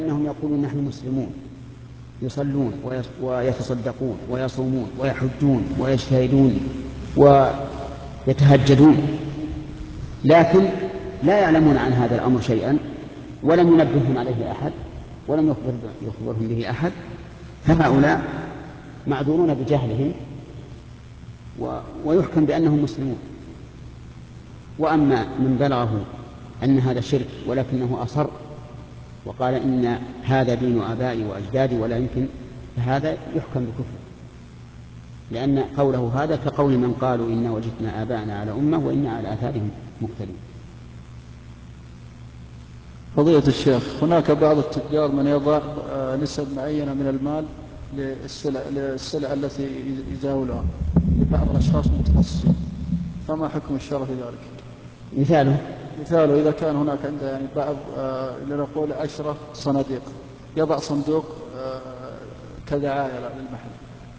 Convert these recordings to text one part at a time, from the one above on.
أنهم يقولون نحن مسلمون، يصلون ويتصدقون ويصومون ويحجون ويجتهدون ويتهجدون، لكن لا يعلمون عن هذا الأمر شيئا، ولم ينبههم عليه أحد، ولم يخبرهم به أحد، فهؤلاء معذورون بجهلهم ويحكم بأنهم مسلمون. وأما من بلغه أن هذا شرك ولكنه أصر وقال إن هذا دين آبائي وأجدادي ولا يمكن، فهذا يحكم بكفر، لأن قوله هذا كقول من قالوا إنا وجدنا آباءنا على أمة وإنا على آثارهم مقتدون. فضيلة الشيخ، هناك بعض التجار من يضع نسب معينة من المال للسلع التي يزاولها لبعض الأشخاص المتخصصين، فما حكم الشرع في ذلك؟ مثاله إذا كان هناك عنده يعني بعض لنقول 10 صناديق، يضع صندوق كدعاية للمحل.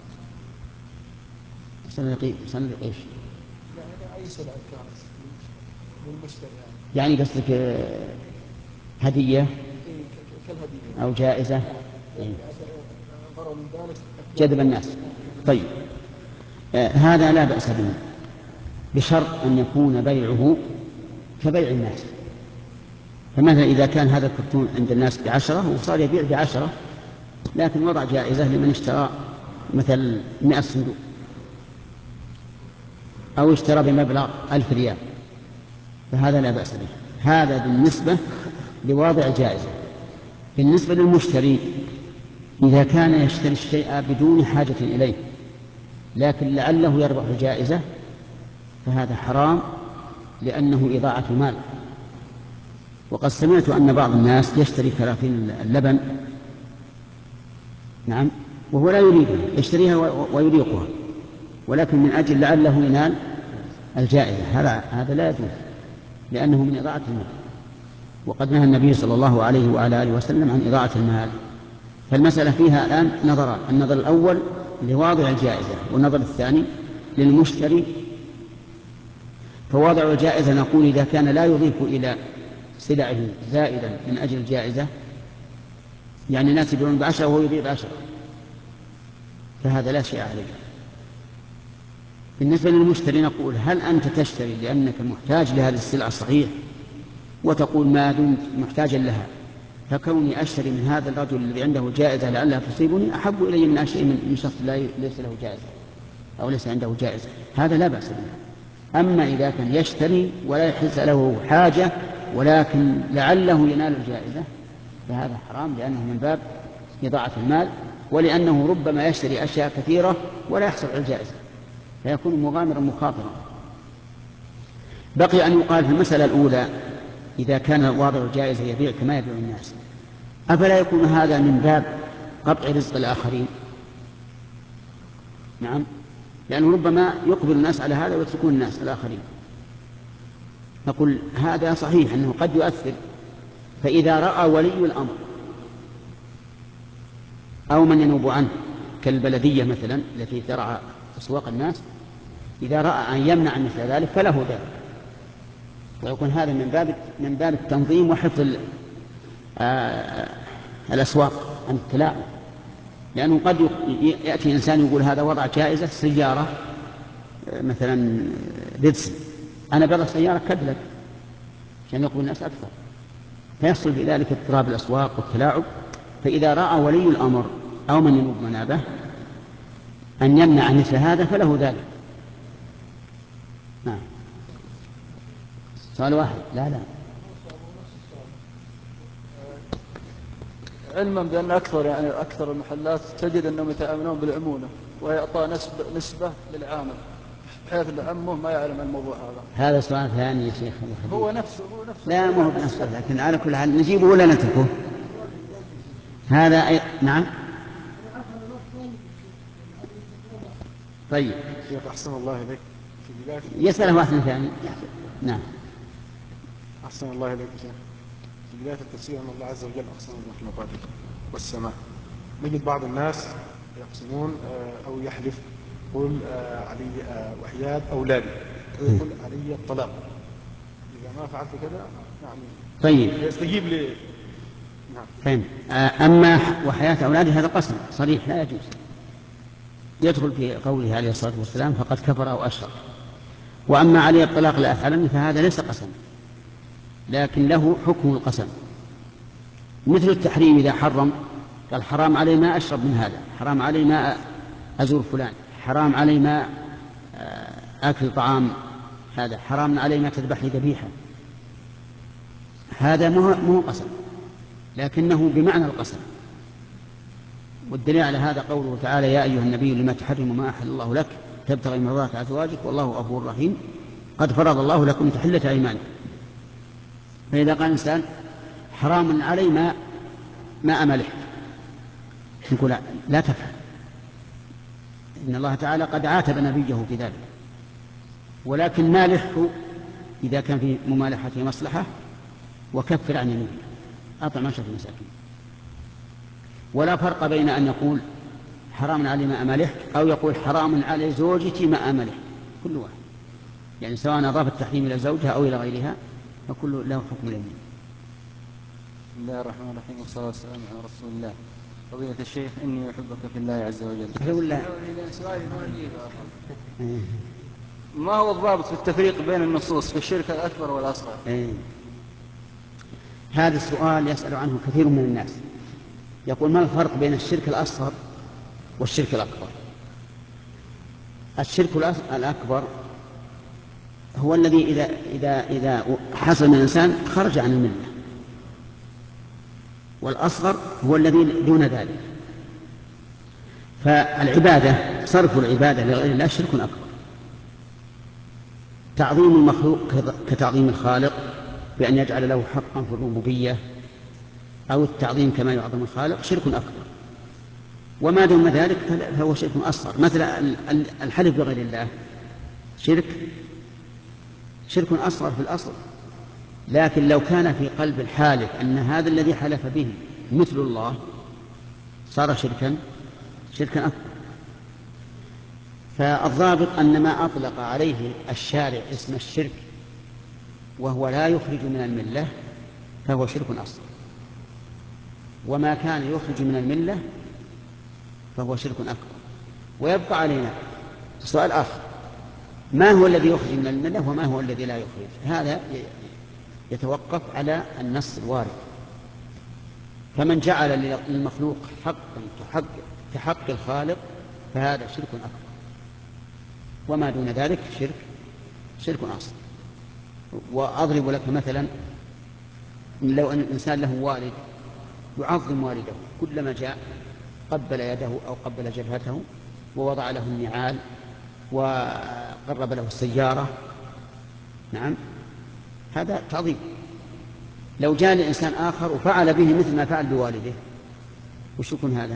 صندوق إيش؟ يعني أي سلعة كانت للمشتري يعني قصدك هدية كالهدية أو جائزة غرض من ذلك جذب الناس. طيب، هذا لا بأس به بشرط أن يكون بيعه كبيع الناس. فمثلا إذا كان هذا الكرتون عند الناس ب10 وصار يبيع ب10، لكن وضع جائزة لمن اشترى مثل 100 صندوق، أو اشترى بمبلغ 1000 ريال، فهذا لا بأس به. هذا بالنسبة لواضع جائزة. بالنسبة للمشتري إذا كان يشتري الشيء بدون حاجة إليه لكن لعله يربح جائزة، فهذا حرام لأنه إضاعة مال. وقد سمعت أن بعض الناس يشتري كراتين اللبن، نعم، وهو لا يريدها، يشتريها ويريقها، ولكن من أجل لعله ينال الجائزة. هذا لا يجوز لأنه من إضاعة المال، وقد نهى النبي صلى الله عليه وعلى آله وسلم عن إضاعة المال. فالمسألة فيها الآن نظران: النظر الأول لواضع الجائزة، والنظر الثاني للمشتري. فواضع الجائزة نقول إذا كان لا يضيف إلى سلعه زائدا من أجل الجائزة، يعني الناس يبيعون ب10 وهو يبيع ب10، فهذا لا شيء عليه. بالنسبة للمشتري نقول: هل أنت تشتري لأنك محتاج لهذه السلعة صحيح، وتقول ما دمت محتاجا لها فكوني أشتري من هذا الرجل الذي عنده جائزة لعلها تصيبني أحب إلي من أشتري من شخص ليس له جائزة أو ليس عنده جائزة، هذا لا بأس به. أما إذا كان يشتري ولا يحس له حاجة ولكن لعله ينال الجائزة، فهذا حرام، لأنه من باب إضاعة المال، ولأنه ربما يشتري أشياء كثيرة ولا يحصل على الجائزة، فيكون مغامرا مخاطرا. بقي أن يقال في المسألة الأولى: إذا كان واضع الجائزة يبيع كما يبيع الناس، أفلا يكون هذا من باب قطع رزق الآخرين؟ نعم، لأنه ربما يقبل الناس على هذا ويتركون الناس الآخرين. نقول هذا صحيح أنه قد يؤثر، فإذا رأى ولي الأمر أو من ينوب عنه كالبلدية مثلا التي ترعى أسواق الناس، إذا رأى أن يمنع مثل ذلك فله ذلك، ويكون هذا من باب التنظيم وحفظ الأسواق عن التلاعب. لأنه قد يأتي إنسان يقول هذا وضع جائزة سيارة مثلا ريدسن، أنا بضع سيارة كدلك عشان يقبل الناس أكثر، فيحصل في ذلك اضطراب الأسواق والتلاعب. فإذا رأى ولي الأمر أو من ينوب منابه أن يمنع مثل هذا فله ذلك. نعم. سؤال واحد. لا علما بأن أكثر المحلات تجد أنهم يتعاملون بالعمولة ويعطى نسبة للعامل، بحيث أن عمه ما يعلم عن الموضوع هذا سؤال ثاني يا شيخ. هو نفسه لا، ما هو بنفسه، لكن على كل حال نجيبه ولا نتركه؟ هذا نعم. طيب، شيخ أحسن الله إليك. في بداية يسأله واحد ثاني. نعم. أحسن الله إليك شيخ. في بداية التفسير أن الله عز وجل أقسم بالمخلوقات والسماء، نجد بعض الناس يقسمون أو يحلف يقول علي وحياد أولادي، أو يقول علي الطلاق إذا ما فعلت كذا، يعني طيب، يستجيب فهم. أما وحياة أولاده هذا قسم صريح لا يجوز، يدخل في قوله عليه الصلاة والسلام فقد كفر أو أشرك. وأما عليه الطلاق لأفعلن فهذا ليس قسم، لكن له حكم القسم، مثل التحريم إذا حرم قال حرام علي ما أشرب من هذا، حرام علي ما أزور فلان، حرام علي ما أكل طعام هذا، حرام علي ما تذبح لي ذبيحة. هذا مو قسم، لكنه بمعنى القسم. والدليل على هذا قوله تعالى يا أيها النبي لما تحرم ما أحل الله لك تبتغي مرضات أزواجك والله غفور رحيم قد فرض الله لكم تحلة أيمانكم. فإذا قال الإنسان حرام علي ما أملح، نقول لا تفعل، إن الله تعالى قد عاتب نبيه في ذلك، ولكن مالحه إذا كان في ممالحته مصلحة وكفر عن يمينه، أطعم 10 مساكين. ولا فرق بين أن يقول حرام علي ما أملح أو يقول حرام علي زوجتي ما أملح، كل واحد يعني سواء أضاف التحريم إلى زوجها أو إلى غيرها فكل له حكم اليمين. بسم الله الرحمن الرحيم والصلاة والسلام على رسول الله. فضيلة الشيخ إني أحبك في الله عز وجل. ما هو الضابط في التفريق بين النصوص في الشرك الأكبر والأصغر؟ هذا السؤال يسأل عنه كثير من الناس، يقول ما الفرق بين الشرك الأصغر والشرك الأكبر؟ الشرك الأكبر هو الذي إذا حصل من الإنسان خرج عن الملة، والأصغر هو الذي دون ذلك. فالعبادة صرف العبادة لغير الله شرك أكبر. تعظيم المخلوق كتعظيم الخالق بأن يجعل له حقا في الربوبية أو التعظيم كما يعظم الخالق شرك أكبر. وما دون ذلك فهو شرك أصغر، مثل الحلف بغير الله شرك أصغر في الأصل، لكن لو كان في قلب الحالف أن هذا الذي حلف به مثل الله صار شركا أكبر. فالضابط أن ما أطلق عليه الشارع اسم الشرك وهو لا يخرج من الملة فهو شرك أصغر، وما كان يخرج من الملة فهو شرك أكبر. ويبقى علينا سؤال آخر، ما هو الذي يخرج من الملة وما هو الذي لا يخرج؟ هذا يتوقف على النص الوارد. فمن جعل للمخلوق حقا كحق الخالق فهذا شرك أكبر، وما دون ذلك شرك أصغر. وأضرب لك مثلا، لو أن الإنسان له والد يعظم والده، كلما جاء قبل يده أو قبل جبهته ووضع له النعال وقرب له السيارة، نعم هذا تعظيم. لو جاء لإنسان آخر وفعل به مثل ما فعل بوالده وش يكون هذا؟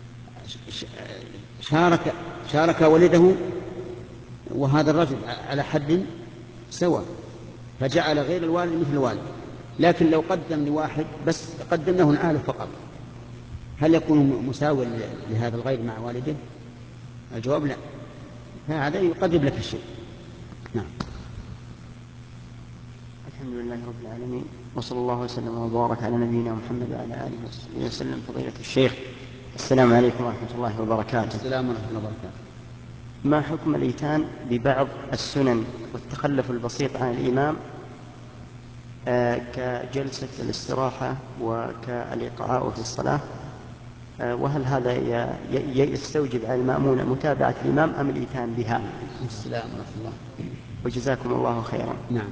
شارك والده وهذا الرجل على حد سواء، فجعل غير الوالد مثل الوالد. لكن لو قدم لواحد بس قدم له نعاله فقط، هل يكون مساوي لهذا الغير مع والده؟ الجواب لا، فهذا يقرب لك الشيء. نعم. الحمد لله رب العالمين، وصلى الله وسلم وبارك على نبينا محمد وعلى آله وصحبه وسلم. فضيلة الشيخ، السلام عليكم ورحمة الله وبركاته. السلام ورحمة الله وبركاته. ما حكم الإتيان ببعض السنن والتخلف البسيط عن الإمام كجلسة الاستراحة وكالإقعاء في الصلاة، وهل هذا يستوجب على المأمون متابعة الإمام أم الإتيان بها؟ السلام ورحمة الله. وجزاكم الله خيرا. نعم.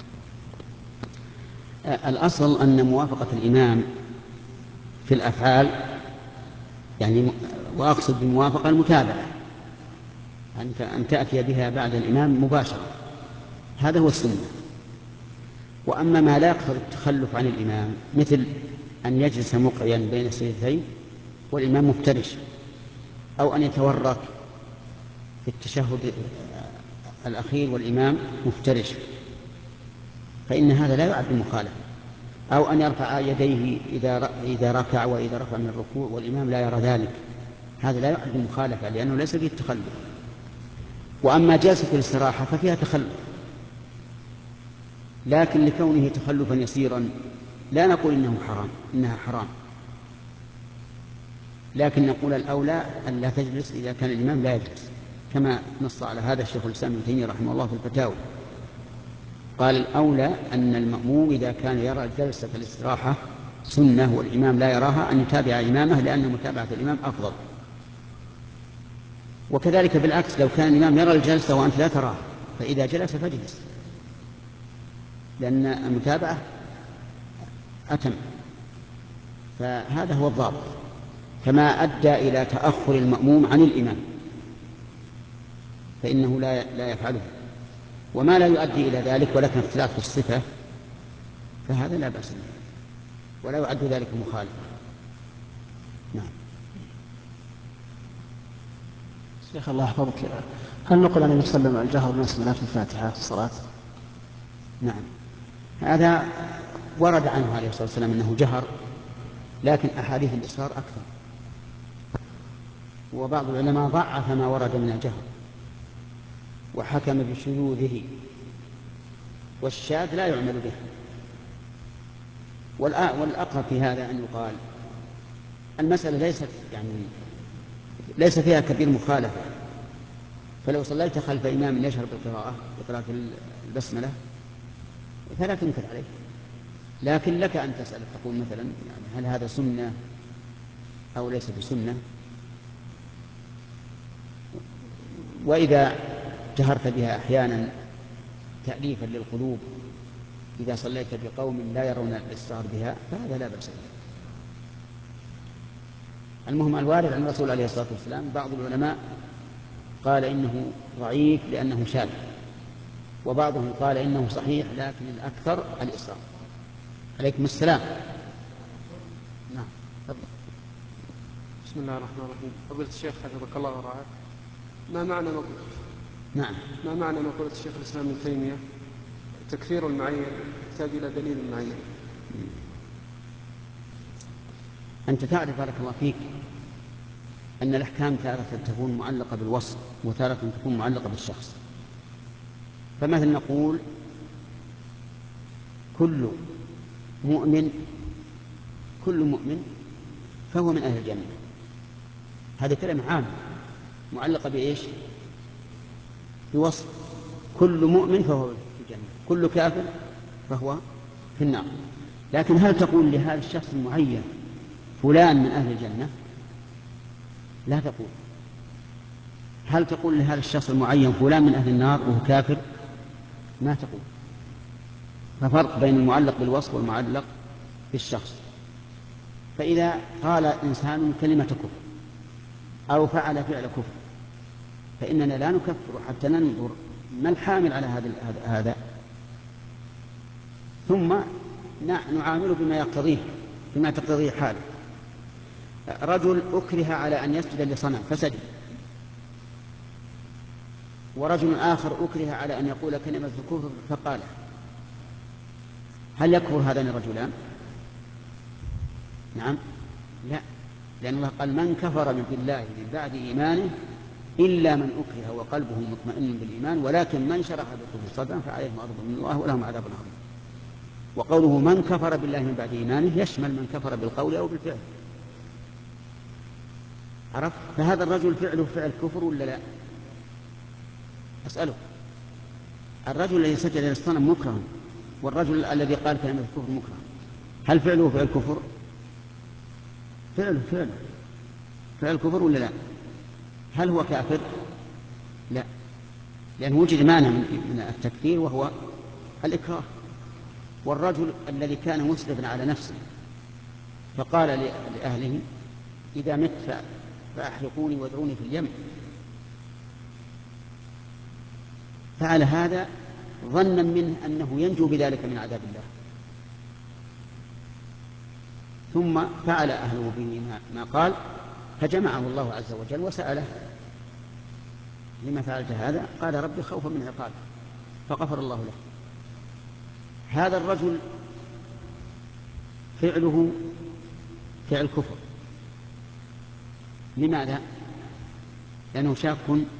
الأصل أن موافقة الإمام في الأفعال يعني، وأقصد بالموافقة المتابعة، أن تأتي بها بعد الإمام مباشرة، هذا هو السنة. وأما ما لا يقتضي التخلف عن الإمام مثل أن يجلس مقعيا بين السجدتين والإمام مفترش، أو أن يتورك في التشهد الأخير والإمام مفترش، فإن هذا لا يعد مخالفة. أو أن يرفع يديه إذا ركع وإذا رفع من الركوع والإمام لا يرى ذلك، هذا لا يعد مخالفة لأنه ليس فيه التخلف. وأما جلسة الاستراحة ففيها تخلف، لكن لكونه تخلفا يسيرا لا نقول إنها حرام، لكن نقول الأولى أن لا تجلس إذا كان الإمام لا يجلس، كما نص على هذا الشيخ الإسلام ابن تيمية رحمه الله في الفتاوى. قال الأولى أن المأموم إذا كان يرى جلسة الاستراحة سنة والإمام لا يراها أن يتابع إمامه، لأن متابعة الإمام أفضل. وكذلك بالعكس، لو كان الإمام يرى الجلسة وأنت لا تراها فإذا جلس فاجلس، لأن المتابعة أتم. فهذا هو الضابط، كما أدى إلى تأخر المأموم عن الإمام فإنه لا يفعله، وما لا يؤدي إلى ذلك ولكن اختلاف في الصفة فهذا لا بأس به ولا يعد ذلك مخالفة. نعم. شيخ الله يحفظك، هل نقل عن النبي صلى الله عليه وسلم الجهر بالبسملة في الفاتحة في الصلاة؟ نعم، هذا ورد عنه عليه الصلاة والسلام أنه جهر، لكن أحاديث الإصرار أكثر، وبعض العلماء ضعف ما ورد من الجهر وحكم بشذوذه، والشاذ لا يعمل به. والأقرب في هذا أن يقال المسألة ليس فيها كبير مخالفة، فلو صليت خلف إمام يشهر بقراءة البسملة فلا تنكر عليه، لكن لك أن تسأل تقول مثلا هل هذا سنة أو ليس بسنة. وإذا جهرت بها أحيانا تأليفا للقلوب إذا صليت بقوم لا يرون الإصرار بها فهذا لا بأس به. المهم الوارد عن الرسول عليه الصلاة والسلام بعض العلماء قال إنه ضعيف لأنه شاذ، وبعضهم قال إنه صحيح لكن الأكثر الإصرار. عليكم السلام. نعم. بسم الله الرحمن الرحيم. فضيلة الشيخ حفظك الله ورعاك، ما معنى مقولة الشيخ الإسلام ابن تيمية تكفير المعين يحتاج إلى دليل معين؟ أنت تعرف بارك الله فيك أن الأحكام تارة تكون معلقة بالوصف وتارة تكون معلقة بالشخص. فمثلا نقول كل مؤمن فهو من أهل الجنة، هذه كلمة عامة معلقة بإيش؟ بوصف. كل مؤمن فهو في الجنة، كل كافر فهو في النار. لكن هل تقول لهذا الشخص المعين فلان من أهل الجنة؟ لا تقول. هل تقول لهذا الشخص المعين فلان من أهل النار وهو كافر؟ ما تقول. ففرق بين المعلق بالوصف والمعلق بالشخص. فإذا قال إنسان كلمة كفر أو فعل فعل كفر فإننا لا نكفر حتى ننظر ما الحامل على هذا ثم نعامله بما تقتضيه حاله. رجل أكره على أن يسجد لصنم فسجد، ورجل آخر أكره على أن يقول كلمة الكفر فقالها، هل يكفر هذان الرجلان؟ نعم، لا، لأن الله قال من كفر بالله من بعد إيمانه إلا من أكره وقلبه مطمئن بالإيمان ولكن من شرح بالكفر صدرا فعليهم غضب من الله ولهم عذاب عظيم. وقوله من كفر بالله من بعد إيمانه يشمل من كفر بالقول أو بالفعل. عرفت؟ فهذا الرجل فعله فعل كفر ولا لا؟ أسأله. الرجل الذي سجد للصنم مكره والرجل الذي قال كلمة الكفر مكره، هل فعله فعل كفر؟ فعله فعل كفر ولا لا؟ هل هو كافر؟ لا، لأنه وجد مانع من التكفير وهو الإكراه. والرجل الذي كان مسرفا على نفسه فقال لأهله إذا مت فأحرقوني وادعوني في اليم، فعل هذا ظنا منه أنه ينجو بذلك من عذاب الله، ثم فعل أهله به ما قال، فجمعه الله عز وجل وسأله لما فعلت هذا؟ قال ربي خوفا من عقابه، فغفر الله له. هذا الرجل فعله فعل كفر. لماذا؟ لأنه شاك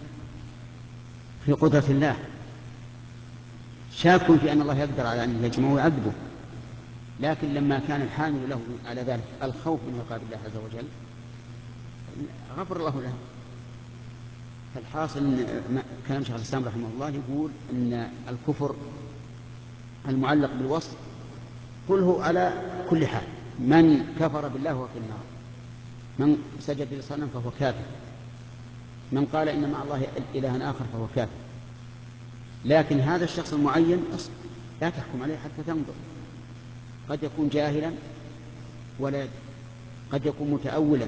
في قدرة الله، شاك في أن الله يقدر على أن يجمعه ويعذبه، لكن لما كان الحامل له على ذلك الخوف من عقاب الله عز وجل غفر الله له. فالحاصل كلام شيخ الإسلام رحمه الله يقول أن الكفر المعلق بالوصف كله على كل حال، من كفر بالله هو في النار، من سجد لصنم فهو كافر، من قال إن مع الله إلها آخر فهو كافر. لكن هذا الشخص المعين لا تحكم عليه حتى تنظر، قد يكون جاهلا ولا يدري، قد يكون متأولا،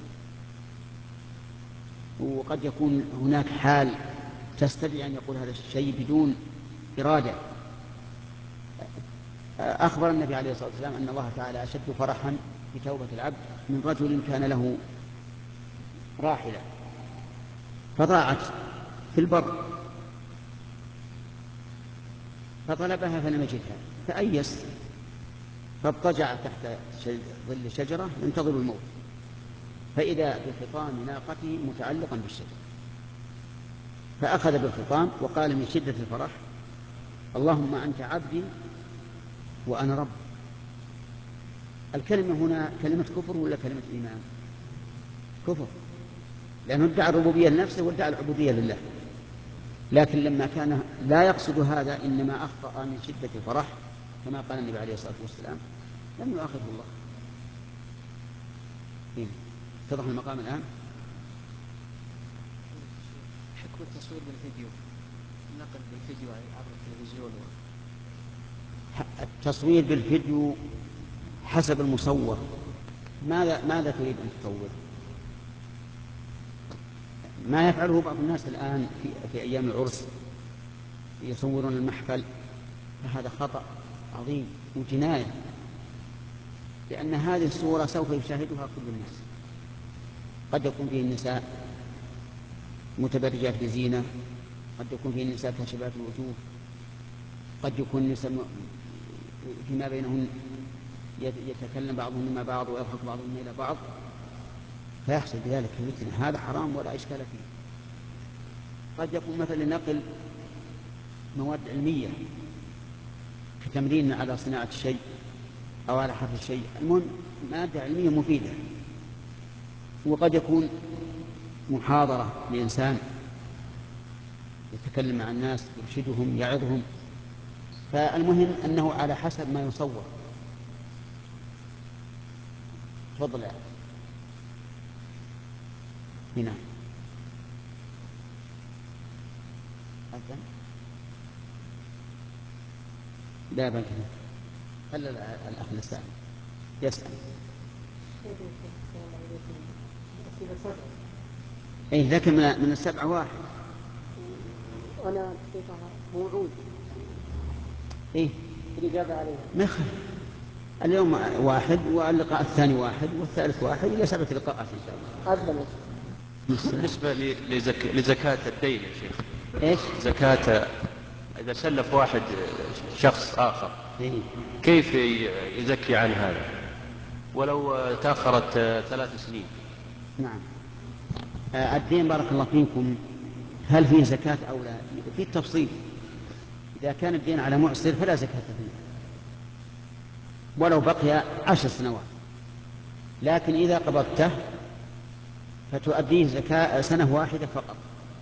وقد يكون هناك حال تستدعي أن يقول هذا الشيء بدون إرادة. أخبر النبي عليه الصلاة والسلام أن الله تعالى أشد فرحا بتوبة العبد من رجل كان له راحلة فضاعت في البر فطلبها فلم يجدها فأيس فاضطجع تحت ظل شجرة ينتظر الموت، فإذا بخطام ناقته متعلقا بالشجرة، فأخذ بالخطام وقال من شدة الفرح: اللهم أنت عبدي وأنا رب. الكلمة هنا كلمة كفر ولا كلمة إيمان؟ كفر، لأنه ادعى الربوبية لنفسه وادعى العبودية لله. لكن لما كان لا يقصد هذا، إنما أخطأ من شدة الفرح كما قال النبي عليه الصلاة والسلام، لم يؤاخذه الله. اتضح المقام الآن؟ حكم التصوير بالفيديو، نقل بالفيديو عبر التلفزيون. التصوير بالفيديو حسب المصور. ماذا تريد أن تصور؟ ما يفعله بعض الناس الآن في أيام العرس يصورون المحفل، فهذا خطأ عظيم وجناية، لأن هذه الصورة سوف يشاهدها كل الناس. قد يكون فيه النساء متبرجات بزينة، قد يكون فيه النساء كاشفات الوجوه، قد يكون النساء فيما بينهن يتكلم بعضهم مع بعض ويضحك بعضهم إلى بعض، فيحصل بذلك الفتنة. هذا حرام ولا إشكال فيه. قد يكون مثلا نقل مواد علمية كتمرين على صناعة الشيء أو على حفظ الشيء، المهم مادة علمية مفيدة. وقد يكون محاضرة لإنسان يتكلم مع الناس يرشدهم يعظهم، فالمهم أنه على حسب ما يصور. تفضل يا هنا. لا بل خلى الأخ السائل يسأل. إيه لكن من السبعة واحد. أنا موعود. إيه الإجابة عليها. ما يخالف. اليوم واحد واللقاء الثاني واحد والثالث واحد إلى 7 لقاءات إن شاء الله. أفضل. بالنسبة لزكاة الدين يا شيخ، إيش؟ زكاة إذا سلف واحد شخص آخر كيف يزكي عن هذا ولو تأخرت 3 سنين؟ نعم. الدين بارك الله فيكم هل فيه زكاة أو لا؟ في التفصيل. إذا كان الدين على معسر فلا زكاة فيه ولو بقي 10 سنوات، لكن إذا قبضته فتؤديه زكاة سنة واحدة فقط.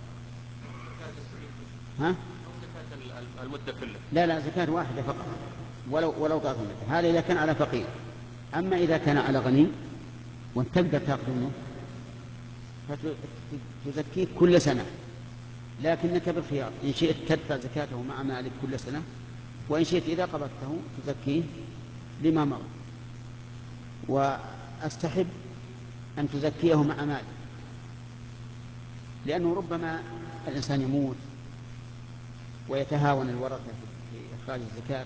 ها؟ المدة كلها؟ لا زكاة واحدة فقط ولو طالت المدة. هذا إذا كان على فقير. أما إذا كان على غني وأنت تقدر تأخذ منه فتزكيه كل سنة، لكنك بالخيار، إن شئت تدفع زكاته مع مالك كل سنة، وإن شئت إذا قبضته تزكيه لما مر. وأستحب أن تزكيه مع مالك، لأنه ربما الإنسان يموت ويتهاون الورثة في إخراج الزكاة،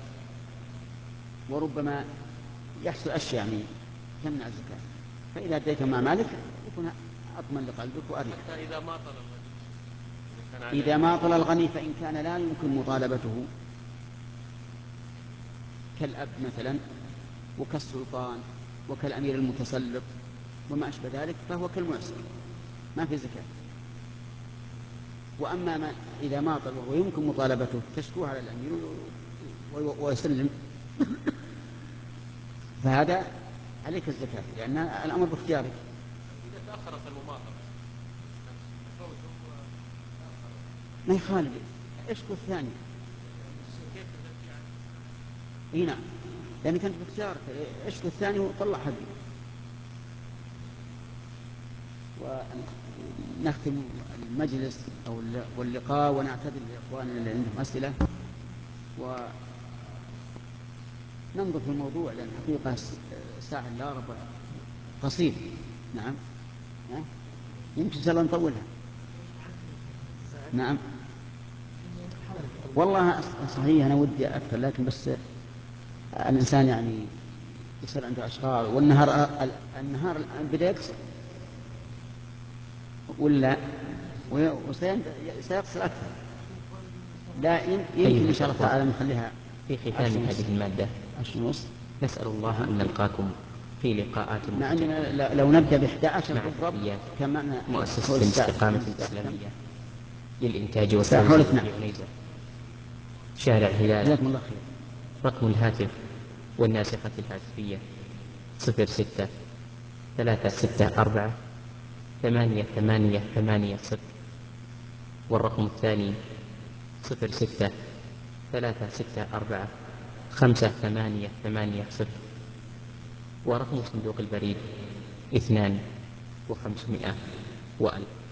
وربما يحصل أشياء يعني تمنع الزكاة، فإذا أديته مع مالك يكون أطمن لقلبك وأريح. إذا ما طل الغني فإن كان لا يمكن مطالبته كالأب مثلا وكالسلطان وكالأمير المتسلط وما أشبه ذلك فهو كالمعسر ما في زكاة. وأما إذا ما طل وهو يمكن مطالبته تشكوه على الأمير ويسلم فهذا عليك الزكاة، لأن الأمر باختيارك. إذا تأخرت المماطلة ما يخالف، اشكو الثاني. اي نعم، لأن كانت باختيارك، اشكو الثاني وطلع حقي. ونختم المجلس أو واللقاء ونعتذر لإخواننا اللي عندهم أسئلة وننظر في الموضوع، لأن حقيقة ساعة إلا ربع قصير. نعم، يمكن إن شاء الله نطولها. نعم والله صحيح أنا ودي أكثر، لكن بس الإنسان يعني يصير عنده أشغال، والنهار الآن بدأ يقصر ولا وسيقصر أكثر. لا يمكن إن شاء الله تعالى نخليها في ختام هذه المادة. نسأل الله أن نلقاكم في لقاءات عندنا لو نبدأ ب11 بالضبط كما مؤسسة الاستقامة الإسلامية للإنتاج والتوزيع في عنيزة، شارع هلال. رقم الهاتف والناسخة الهاتفية 06-364-8880، والرقم الثاني 06-364-5880، ورقم صندوق البريد 2500 و1000.